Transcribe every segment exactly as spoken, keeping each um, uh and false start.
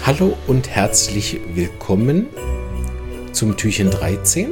Hallo und herzlich willkommen zum Türchen dreizehn.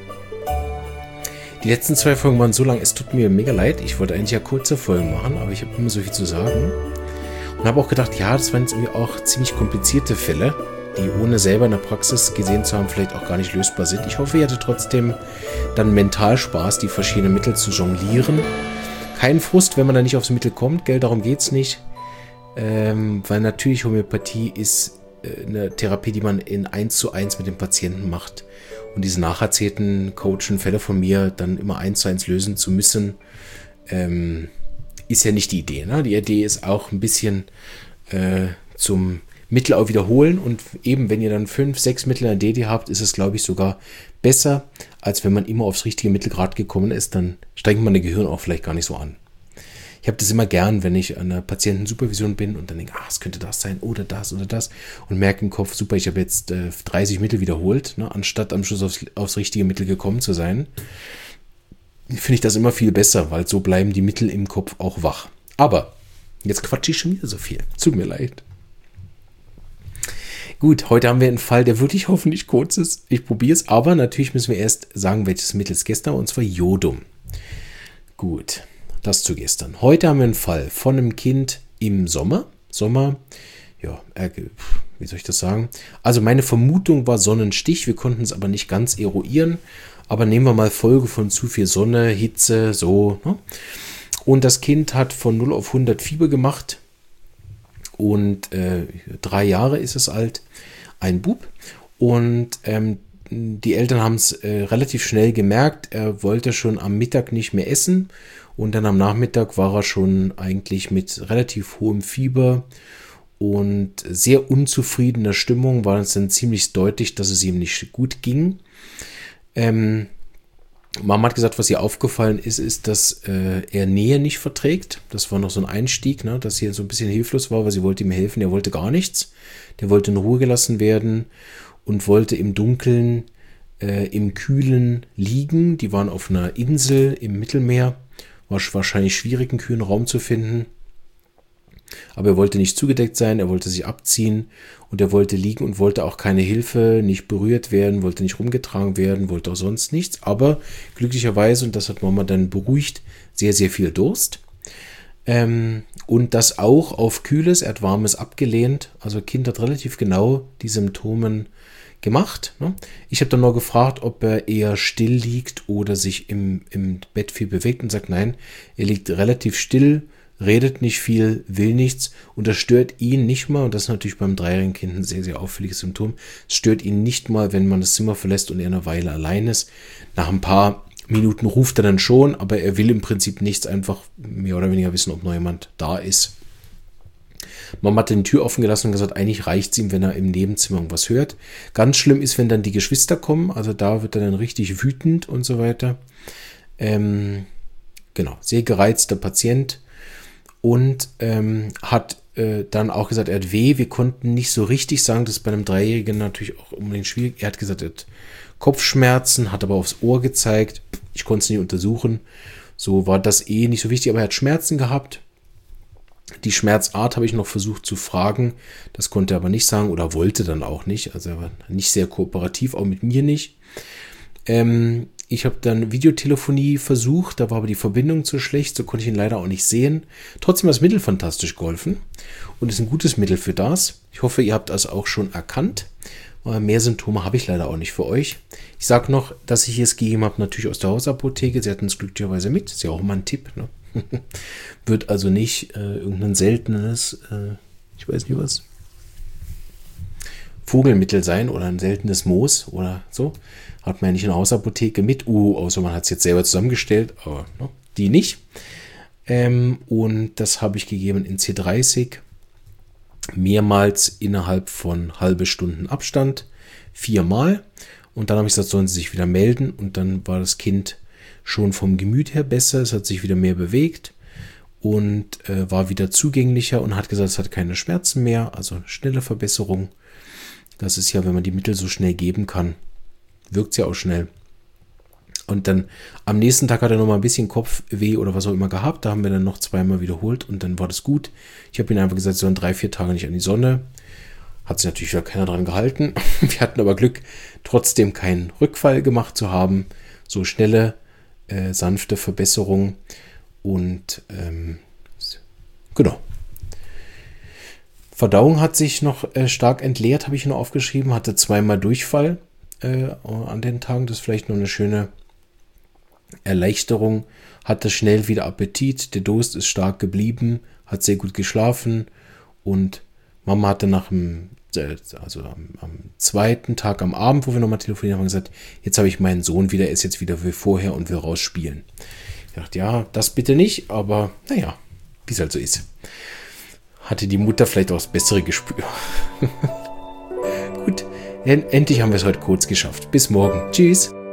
Die letzten zwei Folgen waren so lang, es tut mir mega leid. Ich wollte eigentlich ja kurze Folgen machen, aber ich habe immer so viel zu sagen. Und habe auch gedacht, ja, das waren jetzt irgendwie auch ziemlich komplizierte Fälle, die ohne selber in der Praxis gesehen zu haben, vielleicht auch gar nicht lösbar sind. Ich hoffe, ihr hattet trotzdem dann mental Spaß, die verschiedenen Mittel zu jonglieren. Kein Frust, wenn man da nicht aufs Mittel kommt, gell, darum geht's nicht. Ähm, weil natürlich Homöopathie ist äh, eine Therapie, die man in eins zu eins mit dem Patienten macht. Und diese nacherzählten coachen Fälle von mir dann immer eins zu eins lösen zu müssen, ähm, ist ja nicht die Idee. Ne? Die Idee ist auch ein bisschen äh, zum Mittel auch wiederholen. Und eben, wenn ihr dann fünf, sechs Mittel in der D D habt, ist es, glaube ich, sogar besser, als wenn man immer aufs richtige Mittelgrad gekommen ist. Dann strengt man das Gehirn auch vielleicht gar nicht so an. Ich habe das immer gern, wenn ich an einer Patientensupervision bin und dann denke, ah, es könnte das sein oder das oder das und merke im Kopf, super, ich habe jetzt äh, dreißig Mittel wiederholt, ne, anstatt am Schluss aufs, aufs richtige Mittel gekommen zu sein. Finde ich das immer viel besser, weil so bleiben die Mittel im Kopf auch wach. Aber jetzt quatsche ich schon wieder so viel. Tut mir leid. Gut, heute haben wir einen Fall, der wirklich hoffentlich kurz ist. Ich probiere es, aber natürlich müssen wir erst sagen, welches Mittel es gestern war, und zwar Jodum. Gut. Das zu gestern. Heute haben wir einen Fall von einem Kind im Sommer. Sommer, ja, äh, wie soll ich das sagen? Also meine Vermutung war Sonnenstich. Wir konnten es aber nicht ganz eruieren. Aber nehmen wir mal Folge von zu viel Sonne, Hitze, so. Ne? Und das Kind hat von null auf hundert Fieber gemacht. Und äh, drei Jahre ist es alt. Ein Bub. Und ähm, die Eltern haben es äh, relativ schnell gemerkt. Er wollte schon am Mittag nicht mehr essen. Und dann am Nachmittag war er schon eigentlich mit relativ hohem Fieber und sehr unzufriedener Stimmung. War es dann ziemlich deutlich, dass es ihm nicht gut ging. Ähm, Mama hat gesagt, was ihr aufgefallen ist, ist, dass äh, er Nähe nicht verträgt. Das war noch so ein Einstieg, ne, dass sie so ein bisschen hilflos war, weil sie wollte ihm helfen. Er wollte gar nichts. Der wollte in Ruhe gelassen werden und wollte im Dunkeln, äh, im Kühlen liegen. Die waren auf einer Insel im Mittelmeer. War wahrscheinlich schwierig, einen kühlen Raum zu finden. Aber er wollte nicht zugedeckt sein, er wollte sich abziehen und er wollte liegen und wollte auch keine Hilfe, nicht berührt werden, wollte nicht rumgetragen werden, wollte auch sonst nichts. Aber glücklicherweise, und das hat Mama dann beruhigt, sehr, sehr viel Durst. Ähm, und das auch auf Kühles, er hat Warmes abgelehnt. Also Kind hat relativ genau die Symptomen gemacht. Ne? Ich habe dann noch gefragt, ob er eher still liegt oder sich im, im Bett viel bewegt und sagt, nein, er liegt relativ still, redet nicht viel, will nichts und das stört ihn nicht mal, und das ist natürlich beim dreijährigen Kind ein sehr, sehr auffälliges Symptom, es stört ihn nicht mal, wenn man das Zimmer verlässt und er eine Weile allein ist. Nach ein paar Minuten ruft er dann schon, aber er will im Prinzip nichts, einfach mehr oder weniger wissen, ob noch jemand da ist. Mama hat die Tür offen gelassen und gesagt, eigentlich reicht es ihm, wenn er im Nebenzimmer irgendwas hört. Ganz schlimm ist, wenn dann die Geschwister kommen, also da wird er dann richtig wütend und so weiter. Ähm, genau, sehr gereizter Patient und ähm, hat äh, dann auch gesagt, er hat weh. Wir konnten nicht so richtig sagen, das ist bei einem Dreijährigen natürlich auch unbedingt schwierig. Er hat gesagt, er hat Kopfschmerzen, hat aber aufs Ohr gezeigt. Ich konnte es nicht untersuchen. So war das eh nicht so wichtig, aber er hat Schmerzen gehabt. Die Schmerzart habe ich noch versucht zu fragen, das konnte er aber nicht sagen oder wollte dann auch nicht, also er war nicht sehr kooperativ, auch mit mir nicht. Ähm, ich habe dann Videotelefonie versucht, da war aber die Verbindung zu schlecht, so konnte ich ihn leider auch nicht sehen. Trotzdem hat das Mittel fantastisch geholfen und ist ein gutes Mittel für das. Ich hoffe, ihr habt das auch schon erkannt. Mehr Symptome habe ich leider auch nicht für euch. Ich sage noch, dass ich es gegeben habe, natürlich aus der Hausapotheke. Sie hatten es glücklicherweise mit, ist ja auch immer ein Tipp, ne? Wird also nicht äh, irgendein seltenes, äh, ich weiß nicht was, Vogelmittel sein oder ein seltenes Moos oder so. Hat man ja nicht in der Hausapotheke mit, uh, außer man hat es jetzt selber zusammengestellt, aber ne, die nicht. Ähm, und das habe ich gegeben in C dreißig, mehrmals innerhalb von halbe Stunden Abstand, viermal. Und dann habe ich gesagt, sollen sie sich wieder melden und dann war das Kind schon vom Gemüt her besser, es hat sich wieder mehr bewegt und äh, war wieder zugänglicher und hat gesagt, es hat keine Schmerzen mehr, also schnelle Verbesserung. Das ist ja, wenn man die Mittel so schnell geben kann, wirkt es ja auch schnell. Und dann am nächsten Tag hat er noch mal ein bisschen Kopfweh oder was auch immer gehabt, da haben wir dann noch zweimal wiederholt und dann war das gut. Ich habe ihm einfach gesagt, so in drei, vier Tage nicht an die Sonne. Hat sich natürlich wieder keiner dran gehalten. Wir hatten aber Glück, trotzdem keinen Rückfall gemacht zu haben. So schnelle, äh, sanfte Verbesserung. Und ähm, genau. Verdauung hat sich noch äh, stark entleert, habe ich nur aufgeschrieben. Hatte zweimal Durchfall äh, an den Tagen. Das ist vielleicht noch eine schöne Erleichterung. Hatte schnell wieder Appetit. Der Durst ist stark geblieben. Hat sehr gut geschlafen. Und Mama hatte nach dem, also am, am zweiten Tag am Abend, wo wir nochmal telefoniert haben, gesagt, jetzt habe ich meinen Sohn wieder, er ist jetzt wieder wie vorher und will rausspielen. Ich dachte, ja, das bitte nicht, aber naja, wie es halt so ist. Hatte die Mutter vielleicht auch das bessere Gespür. Gut, endlich haben wir es heute kurz geschafft. Bis morgen. Tschüss.